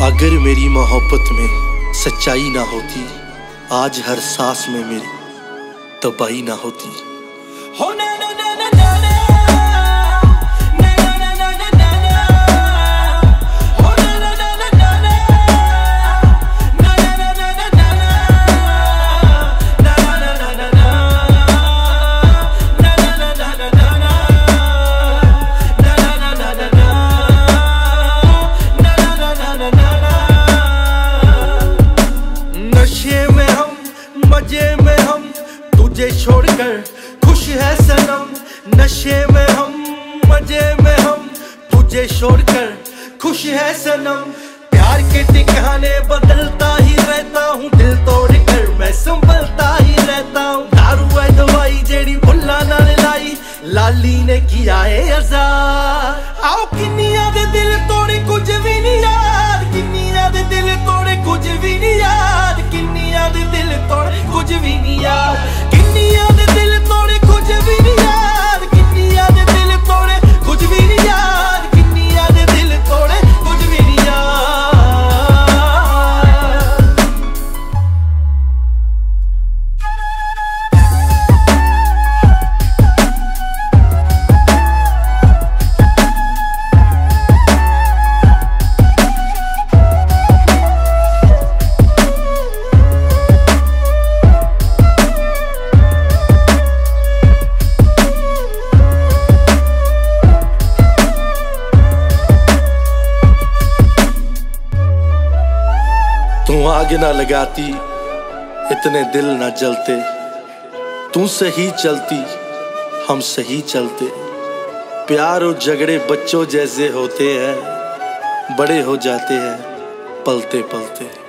अगर मेरी मोहब्बत में सच्चाई ना होती, आज हर सांस में मेरी तबाही ना होती। हो ना ना ना ना ना ना ना ना ना ना ना ना ना हो ना ना ना ना ना ना ना ना ना ना ना ना ना ना ना ना ना नशे में हम, मजे में हम, तुझे छोड़कर खुश है सनम। नशे में हम, मजे में हम, तुझे छोड़कर खुश है सनम। प्यार के ठिकाने बदलता ही रहता हूँ, दिल तोड़ कर मैं संभलता ही रहता हूँ। दारू है दवाई जेड़ी भुल्ला ना लाई, लाली ने किया है आजाद। आओ किन्निया दे दिल तोड़े कुछ भी नहीं याद, किन्निया दे दिल तोड़े कुछ भी नहीं याद, किन्निया दे दिल तोड़े कुछ भी नहीं याद, किन्निया दे दिल तोड़े कुछ भी नहीं याद, किन्निया दे दिल तोड़े कुछ भी नहीं याद, किन्निया दे दिल तोड़े कुछ भी नहीं याद। तू आग ना लगाती, इतने दिल ना जलते। तू सही चलती, हम सही चलते। प्यार और झगड़े बच्चों जैसे होते हैं, बड़े हो जाते हैं पलते पलते।